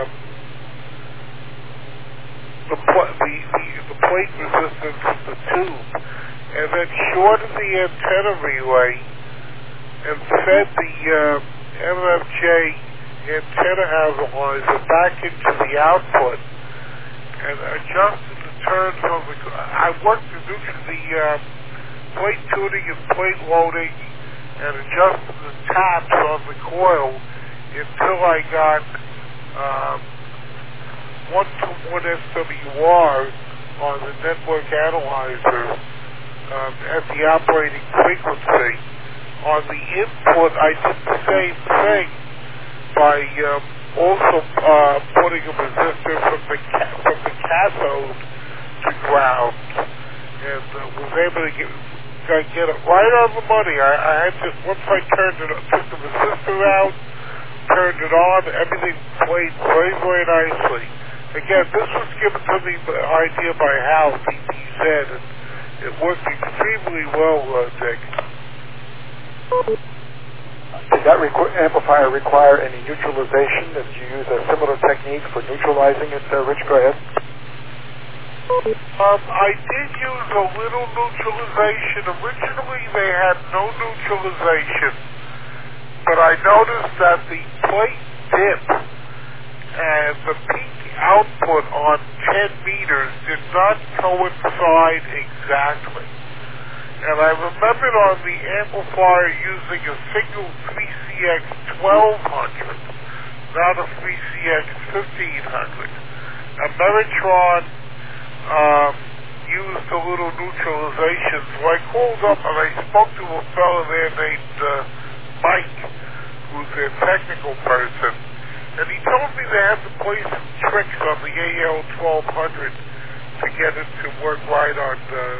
plate resistance of the tube, and then shorted the antenna relay and fed the MFJ antenna analyzer back into the output and adjusted the turns on the... I worked the plate tuning and plate loading and adjusted the taps on the coil until I got 1-to-1 SWR on the network analyzer at the operating frequency. On the input, I did the same thing by also putting a resistor from the cathode to ground, and was able to get it right on the money. I had just, once I took the resistor out, turned it on, everything played very, very nicely. Again, this was given to me the idea by Hal, DPZ, and it worked extremely well, Dick. Did that amplifier require any neutralization? Did you use a similar technique for neutralizing it, Rich? Go ahead. I did use a little neutralization. Originally, they had no neutralization, but I noticed that the plate dip and the peak output on 10 meters did not coincide exactly. And I remembered on the amplifier using a single 3CX 1200, not a 3CX 1500. And Meritron used a little neutralization, so I called up and I spoke to a fellow there named Mike, who's their technical person, and he told me they had to play some tricks on the AL1200 to get it to work right on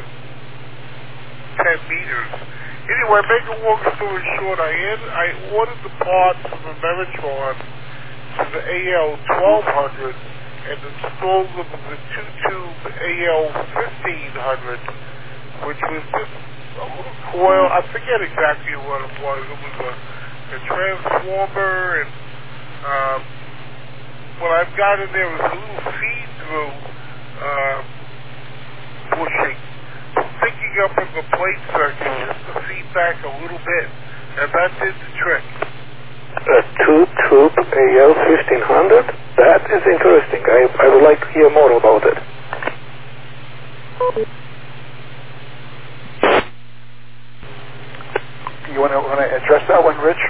10 meters. Anyway, make a long story short, I ordered the parts from the Meritron to the AL1200 and installed them in the 2-tube AL1500, which was just a little coil. I forget exactly what it was. It was a transformer, and what I've got in there is a little feed-through bushing sticking up in the plate circuit just to feed back a little bit, and that did the trick. A 2-tube AL1500? That is interesting. I would like to hear more about it. You want to address that one, Rich?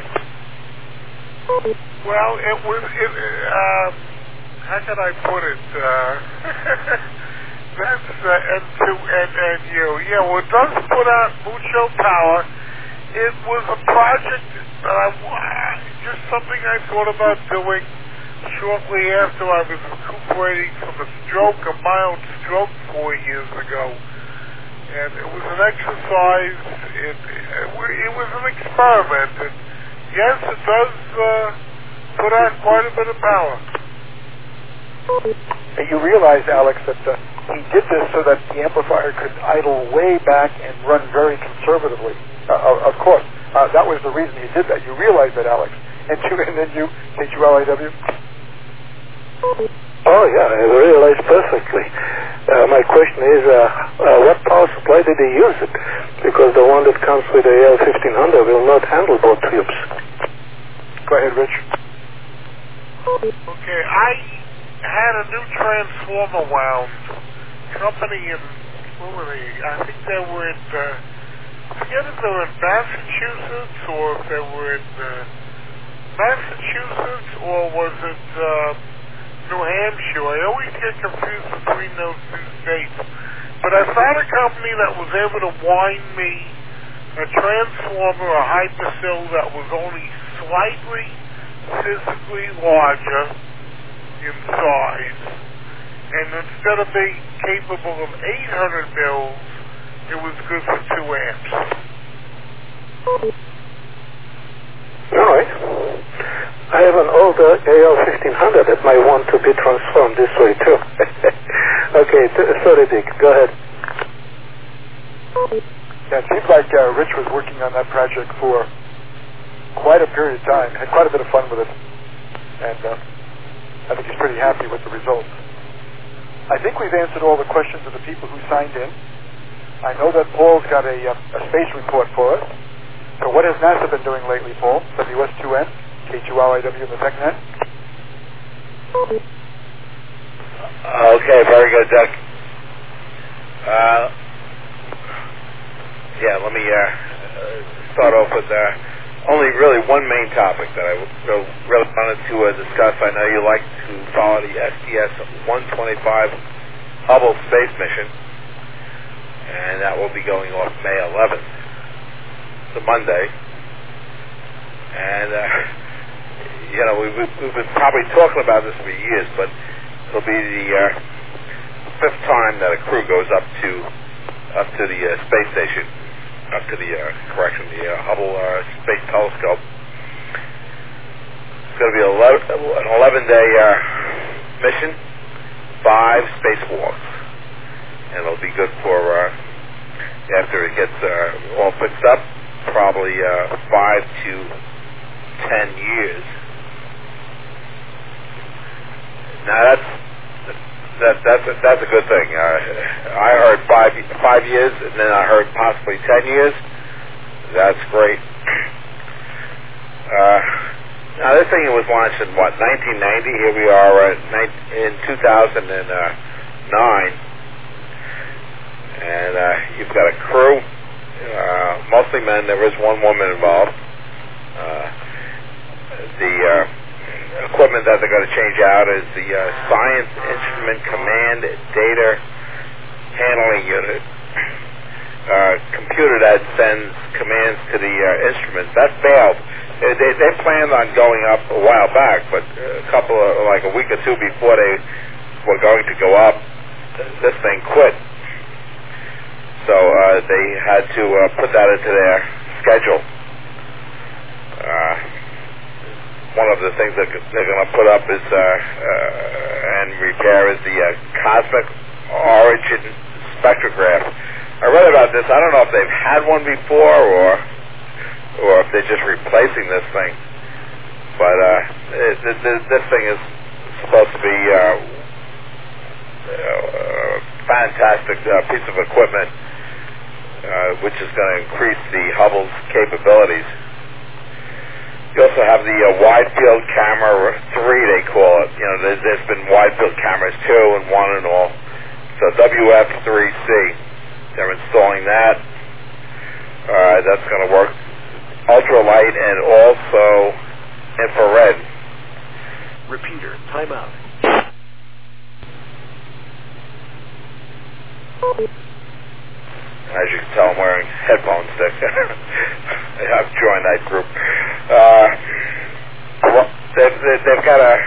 Well, it was, how can I put it? That's N2NNU. Yeah, well, it does put out mucho power. It was a project that just something I thought about doing shortly after I was recuperating from a mild stroke 4 years ago. And it was an exercise. It was an experiment. And yes, it does put out quite a bit of power. And you realize, Alex, that he did this so that the amplifier could idle way back and run very conservatively. Of course, that was the reason he did that. You realize that, Alex. And then you, KQLIW? Oh, yeah, I realize perfectly. My question is, what power supply did he use it? Because the one that comes with the AL1500 will not handle both tubes. Go ahead, Rich. Okay, I had a new transformer wound. Company in, where were they? I think they were in, I forget if they were in Massachusetts or if they were in Massachusetts or was it New Hampshire. I always get confused between those two states. But I found a company that was able to wind me a transformer, a Hypercell that was only slightly physically larger in size. And instead of being capable of 800 mils, it was good for 2 amps. All right. I have an older AL1500 that might want to be transformed this way too. Okay, sorry, Dick. Go ahead. Yeah, it seems like Rich was working on that project for quite a period of time. Had quite a bit of fun with it. And I think he's pretty happy with the results. I think we've answered all the questions of the people who signed in. I know that Paul's got a space report for us. So what has NASA been doing lately, Paul? WS2N, K2LIW in the TechNet? Okay, very good, Doug. Yeah, let me start off with only really one main topic that I really wanted to discuss. I know you like to follow the STS-125 Hubble space mission, and that will be going off May 11th. It's a Monday, and we've been probably talking about this for years, but it'll be the 5th time that a crew goes up to the space station, up to the Hubble Space Telescope. It's going to be an 11-day mission, 5 spacewalks, and it'll be good for after it gets all fixed up. Probably 5 to 10 years. Now that's a good thing. I heard 5 years, and then I heard possibly 10 years. That's great. Now this thing was launched in 1990. Here we are in 2009, and you've got a crew. Mostly men. There is one woman involved. The equipment that they're going to change out is the Science Instrument Command Data Handling Unit. Computer that sends commands to the instruments. That failed. They planned on going up a while back, but like a week or two before they were going to go up, this thing quit. So they had to put that into their schedule. One of the things that they're going to put up is and repair is the Cosmic Origin Spectrograph. I read about this. I don't know if they've had one before or if they're just replacing this thing. But this thing is supposed to be a fantastic piece of equipment, which is going to increase the Hubble's capabilities. You also have the wide field camera 3, they call it. You know, there's been wide field cameras 2 and 1 and all. So WF3C, they're installing that. That's going to work ultralight and also infrared. Repeater, timeout. As you can tell, I'm wearing headphones. I've joined that group. They've got a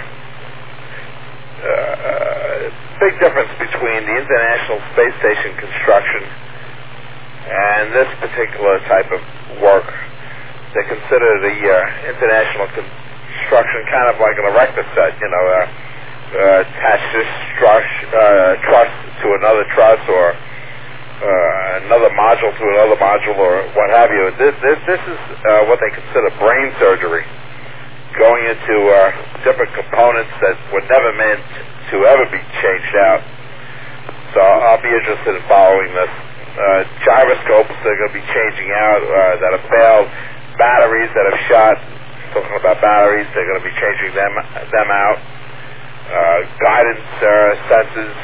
big difference between the International Space Station construction and this particular type of work. They consider the international construction kind of like an erector set, attach this truss to another truss, or another module to another module, or what have you. This is what they consider brain surgery, going into different components that were never meant to ever be changed out. So I'll be interested in following this. Gyroscopes they're going to be changing out that have failed, batteries that have shot. Talking about batteries, they're going to be changing them out. Guidance sensors.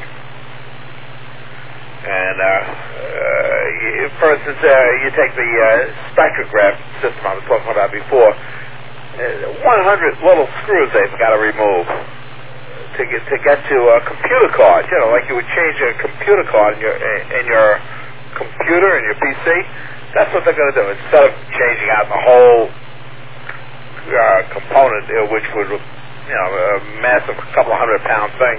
And for instance, you take the spectrograph system I was talking about before. 100 little screws they've got to remove to get to a computer card. Like you would change a computer card in your computer, in your PC. That's what they're going to do. Instead of changing out the whole component, which would, a massive couple of 100-pound thing,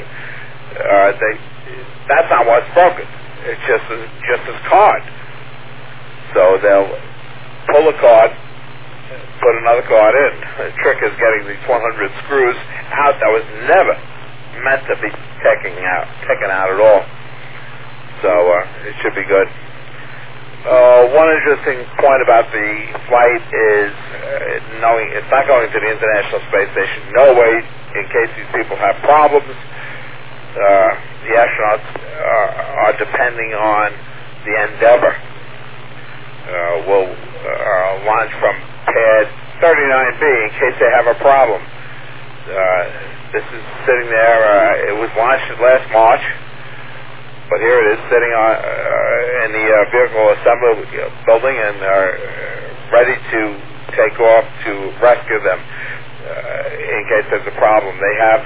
that's not what's broken. It's just this card. So they'll pull the card, put another card in. The trick is getting these 100 screws out that was never meant to be taken out at all. So it should be good. One interesting point about the flight is knowing it's not going to the International Space Station. No way, in case these people have problems. The astronauts are depending on the Endeavour. Will launch from pad 39B in case they have a problem. This is sitting there. It was launched last March, but here it is sitting in the vehicle assembly building and ready to take off to rescue them in case there's a problem. They have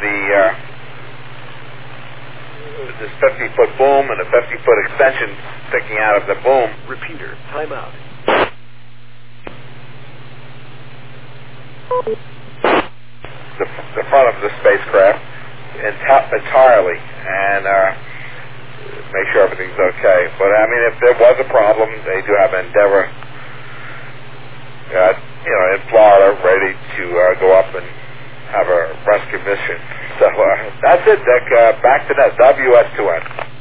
this 50-foot boom and a 50-foot extension sticking out of the boom. Repeater, timeout. The front of the spacecraft entirely, and make sure everything's okay. But I mean, if there was a problem, they do have Endeavour, in Florida, ready to go up and have a rescue mission. So that's it, Dick. Back to that WS2N.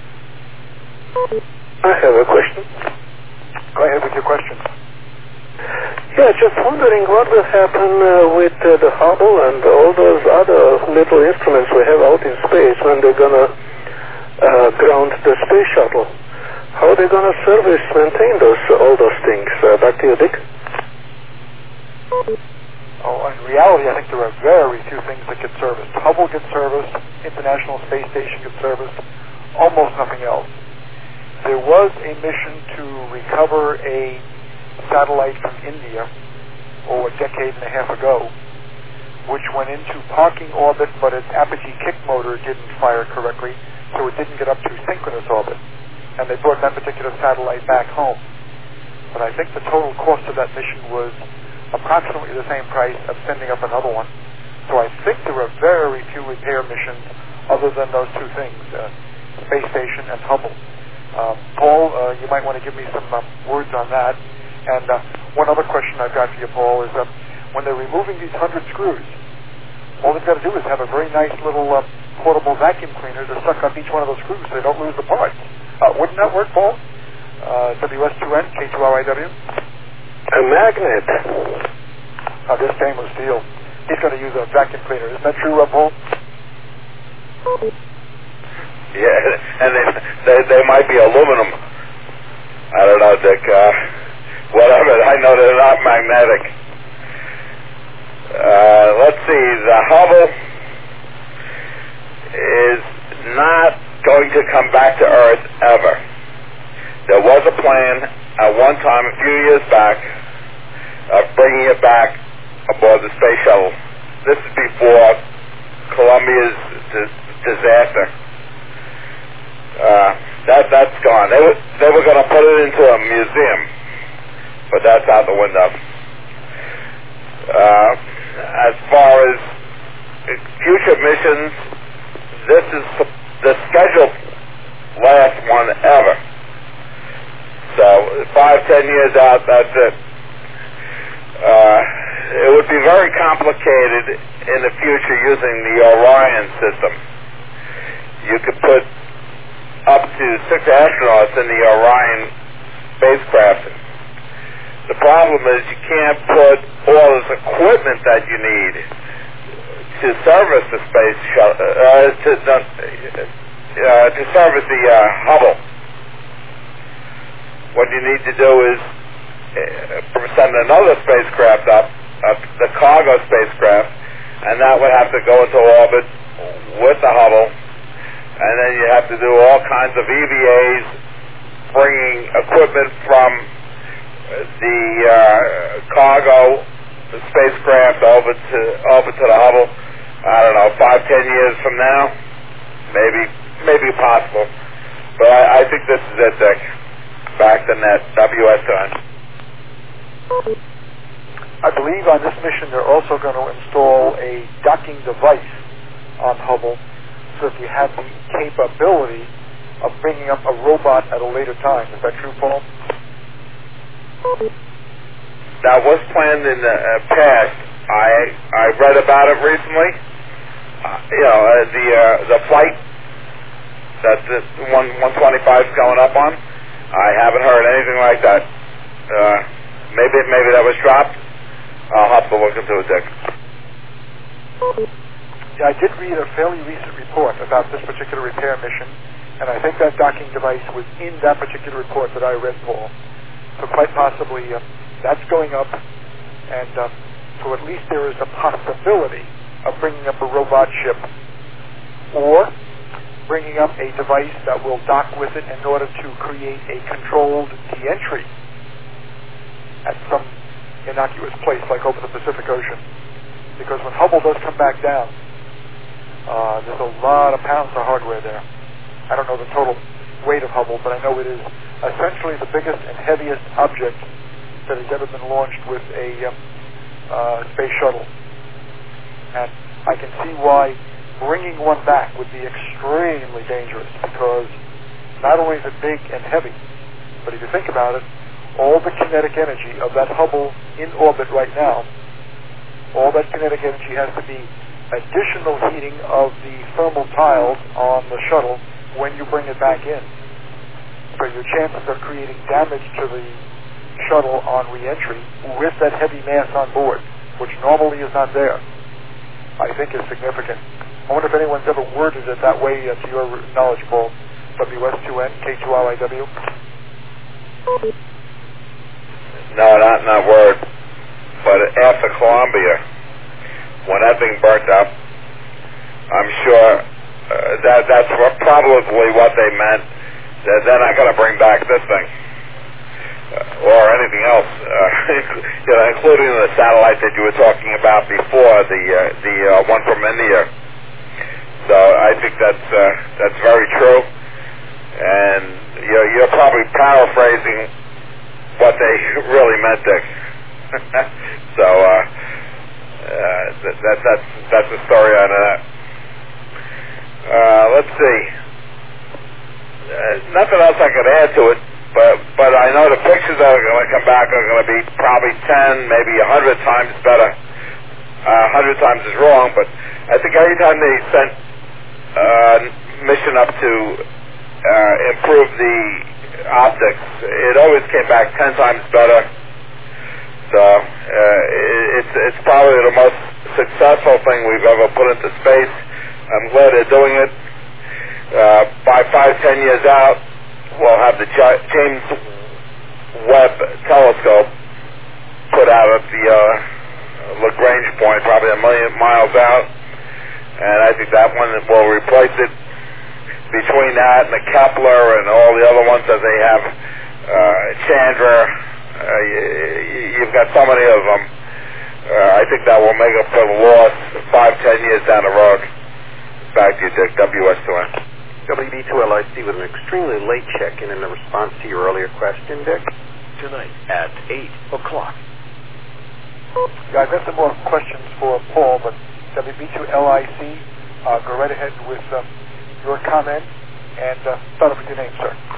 I have a question. Go ahead with your question. Yeah, just wondering what will happen with the Hubble and all those other little instruments we have out in space when they're going to ground the space shuttle. How are they going to maintain all those things? Back to you, Dick. Oh, in reality, I think there are very few things that get serviced. Hubble gets serviced, International Space Station gets serviced, almost nothing else. There was a mission to recover a satellite from India, a decade and a half ago, which went into parking orbit, but its apogee kick motor didn't fire correctly, so it didn't get up to synchronous orbit. And they brought that particular satellite back home. But I think the total cost of that mission was approximately the same price of sending up another one. So I think there are very few repair missions other than those two things, Space Station and Hubble. Paul, you might want to give me some words on that. And one other question I've got for you, Paul, is when they're removing these 100 screws, all they've got to do is have a very nice little portable vacuum cleaner to suck up each one of those screws so they don't lose the parts. Wouldn't that work, Paul? WS2N, K2RIW? A magnet. This stainless steel. He's going to use a vacuum cleaner. Isn't that true, Paul? Yeah, and they might be aluminum. I don't know, Dick. Whatever. I know they're not magnetic. Let's see. The Hubble is not going to come back to Earth ever. There was a plan at one time, a few years back, of bringing it back aboard the space shuttle. This is before Columbia's disaster. That's gone. They were going to put it into a museum, but that's out the window. As far as future missions, this is the scheduled last one ever. So 5-10 years out, that's it. It would be very complicated in the future using the Orion system. You could put up to 6 astronauts in the Orion spacecraft. The problem is you can't put all this equipment that you need to service the space shuttle, to service the Hubble. What you need to do is send another spacecraft up, the cargo spacecraft, and that would have to go into orbit with the Hubble, and then you have to do all kinds of EVAs, bringing equipment from the cargo spacecraft over to the Hubble. I don't know, 5-10 years from now, maybe possible. But I think this is it, Dick. Back to net, WSN. I believe on this mission they're also going to install a docking device on Hubble, so that you have the capability of bringing up a robot at a later time. Is that true, Paul? That was planned in the past. I read about it recently. The flight that the 125 is going up on. I haven't heard anything like that. Maybe that was dropped. I'll have to look into it, Dick. Yeah, I did read a fairly recent report about this particular repair mission, and I think that docking device was in that particular report that I read, Paul. So quite possibly that's going up, and so at least there is a possibility of bringing up a robot ship, or bringing up a device that will dock with it in order to create a controlled de-entry at some innocuous place like over the Pacific Ocean. Because when Hubble does come back down, there's a lot of pounds of hardware there. I don't know the total weight of Hubble, but I know it is essentially the biggest and heaviest object that has ever been launched with a space shuttle. And I can see why bringing one back would be extremely dangerous, because not only is it big and heavy, but if you think about it, all the kinetic energy of that Hubble in orbit right now, all that kinetic energy has to be additional heating of the thermal tiles on the shuttle when you bring it back in. So your chances of creating damage to the shuttle on re-entry with that heavy mass on board, which normally is not there, I think is significant. I wonder if anyone's ever worded it that way to your knowledge, Paul. WS2N, K2LIW. No, not word. But after Columbia, when that thing burnt up, I'm sure that's probably what they meant. That they're not going to bring back this thing or anything else, including the satellite that you were talking about before, the one from India. So I think that's very true, and you're probably paraphrasing what they really meant, Dick. So that's the story out of that. Let's see. Nothing else I could add to it, but I know the pictures that are going to come back are going to be probably 10, maybe 100 times better. 100 times is wrong, but I think every time they sent mission up to improve the optics, it always came back 10 times better. So it's probably the most successful thing we've ever put into space. I'm glad they're doing it. By 5-10 years out, we'll have the James Webb telescope put out at the Lagrange point, probably 1 million miles out, and I think that one will replace it. Between that and the Kepler and all the other ones that they have, Chandra, you've got so many of them. I think that will make up for the loss 5-10 years down the road. Back to you, Dick. WS2N. WB2LIC with an extremely late check-in in response to your earlier question, Dick. Tonight at 8 o'clock. Yeah, I've got some more questions for Paul, but WB2LIC, go right ahead with your comment and start off with your name, sir.